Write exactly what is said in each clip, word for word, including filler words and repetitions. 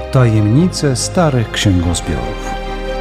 Tajemnice starych księgozbiorów.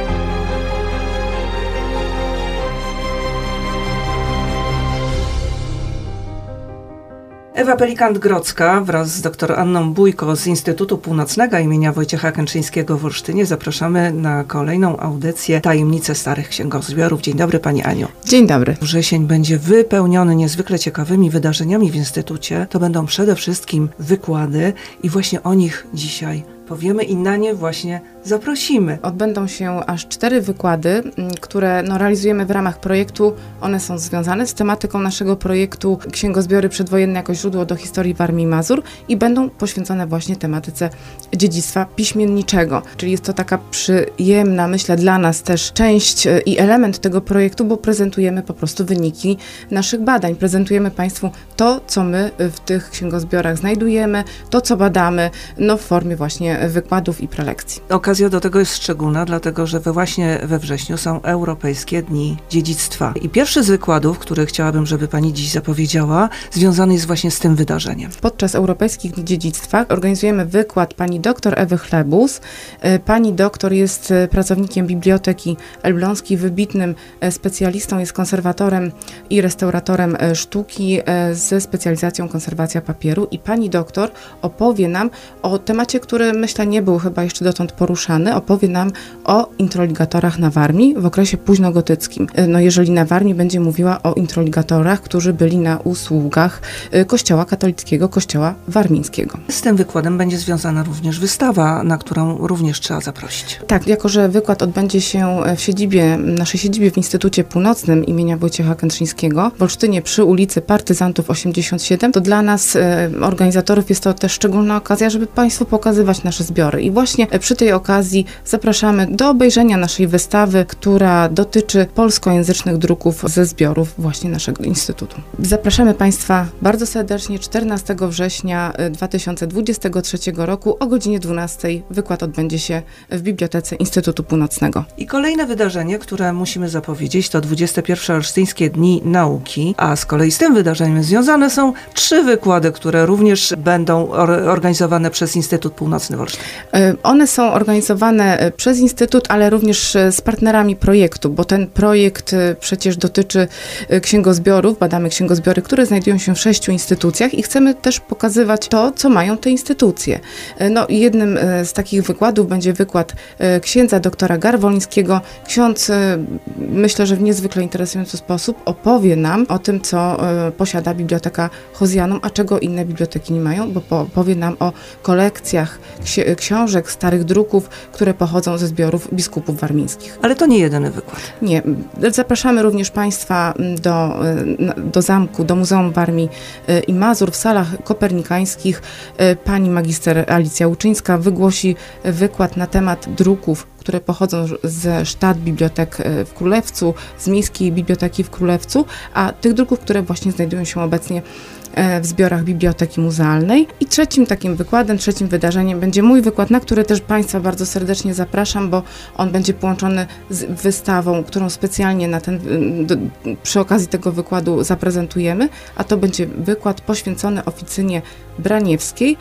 Ewa Pelikant-Grodzka wraz z dr Anną Bójko z Instytutu Północnego imienia Wojciecha Kętrzyńskiego w Olsztynie zapraszamy na kolejną audycję Tajemnice starych księgozbiorów. Dzień dobry Pani Aniu. Dzień dobry. Wrzesień będzie wypełniony niezwykle ciekawymi wydarzeniami w Instytucie. To będą przede wszystkim wykłady i właśnie o nich dzisiaj powiemy i na nie właśnie zaprosimy. Odbędą się aż cztery wykłady, które no, realizujemy w ramach projektu. One są związane z tematyką naszego projektu Księgozbiory przedwojenne jako źródło do historii Warmii i Mazur i będą poświęcone właśnie tematyce dziedzictwa piśmienniczego. Czyli jest to taka przyjemna, myślę, dla nas też część i element tego projektu, bo prezentujemy po prostu wyniki naszych badań. Prezentujemy Państwu to, co my w tych księgozbiorach znajdujemy, to, co badamy, no w formie właśnie wykładów i prelekcji. Okazja do tego jest szczególna, dlatego że we właśnie we wrześniu są Europejskie Dni Dziedzictwa. I pierwszy z wykładów, który chciałabym, żeby Pani dziś zapowiedziała, związany jest właśnie z tym wydarzeniem. Podczas Europejskich Dni Dziedzictwa organizujemy wykład pani dr Ewy Chlebus. Pani doktor jest pracownikiem Biblioteki Elbląskiej, wybitnym specjalistą, jest konserwatorem i restauratorem sztuki ze specjalizacją konserwacja papieru i pani doktor opowie nam o temacie, który myślę nie był chyba jeszcze dotąd poruszany, opowie nam o introligatorach na Warmii w okresie późnogotyckim. No jeżeli na Warmii będzie mówiła o introligatorach, którzy byli na usługach Kościoła katolickiego, Kościoła warmińskiego. Z tym wykładem będzie związana również wystawa, na którą również trzeba zaprosić. Tak, jako że wykład odbędzie się w siedzibie, naszej siedzibie w Instytucie Północnym imienia Wojciecha Kętrzyńskiego w Olsztynie przy ulicy Partyzantów osiemdziesiąt siedem, to dla nas, e, organizatorów, jest to też szczególna okazja, żeby Państwu pokazywać nasze zbiory. I właśnie przy tej okazji zapraszamy do obejrzenia naszej wystawy, która dotyczy polskojęzycznych druków ze zbiorów właśnie naszego Instytutu. Zapraszamy Państwa bardzo serdecznie czternastego września dwa tysiące dwudziestego trzeciego roku o godzinie dwunastej. Wykład odbędzie się w Bibliotece Instytutu Północnego. I kolejne wydarzenie, które musimy zapowiedzieć, to dwudzieste pierwsze Olsztyńskie Dni Nauki, a z kolei z tym wydarzeniem związane są trzy wykłady, które również będą or- organizowane przez Instytut Północny w Olsztynie. One są organizowane przez Instytut, ale również z partnerami projektu, bo ten projekt przecież dotyczy księgozbiorów, badamy księgozbiory, które znajdują się w sześciu instytucjach i chcemy też pokazywać to, co mają te instytucje. No i jednym z takich wykładów będzie wykład księdza doktora Garwolińskiego. Ksiądz, myślę, że w niezwykle interesujący sposób opowie nam o tym, co posiada Biblioteka Hozjanum, a czego inne biblioteki nie mają, bo opowie nam o kolekcjach ksi- książek, starych druków, które pochodzą ze zbiorów biskupów warmińskich. Ale to nie jedyny wykład. Nie. Zapraszamy również Państwa do, do zamku, do Muzeum Warmii i Mazur w salach kopernikańskich. Pani magister Alicja Łuczyńska wygłosi wykład na temat druków, które pochodzą ze sztat bibliotek w Królewcu, z Miejskiej Biblioteki w Królewcu, a tych druków, które właśnie znajdują się obecnie w zbiorach Biblioteki Muzealnej. I trzecim takim wykładem, trzecim wydarzeniem będzie mój wykład, na który też Państwa bardzo serdecznie zapraszam, bo on będzie połączony z wystawą, którą specjalnie na ten, do, przy okazji tego wykładu zaprezentujemy, a to będzie wykład poświęcony oficynie braniewskiej,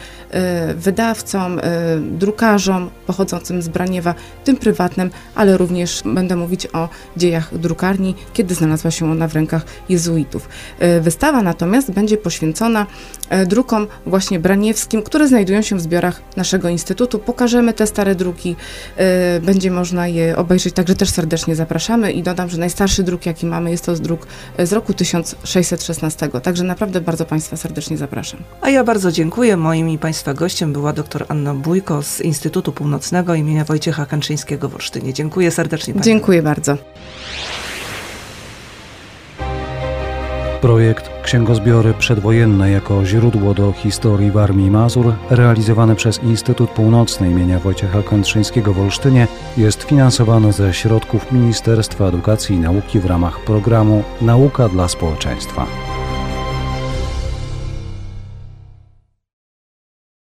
wydawcom, drukarzom pochodzącym z Braniewa, tym prywatnym, ale również będę mówić o dziejach drukarni, kiedy znalazła się ona w rękach jezuitów. Wystawa natomiast będzie poświęcona drukom właśnie braniewskim, które znajdują się w zbiorach naszego Instytutu. Pokażemy te stare druki, będzie można je obejrzeć, także też serdecznie zapraszamy i dodam, że najstarszy druk, jaki mamy, jest to druk z roku tysiąc sześćset szesnastego, także naprawdę bardzo Państwa serdecznie zapraszam. A ja bardzo dziękuję. Moim i Państwa gościem była dr Anna Bójko z Instytutu Północnego imienia Wojciecha Kętrzyńskiego w Olsztynie. Dziękuję serdecznie Pani. Dziękuję bardzo. Projekt Księgozbiory przedwojenne jako źródło do historii Warmii i Mazur, realizowany przez Instytut Północny imienia Wojciecha Kętrzyńskiego w Olsztynie, jest finansowany ze środków Ministerstwa Edukacji i Nauki w ramach programu Nauka dla Społeczeństwa.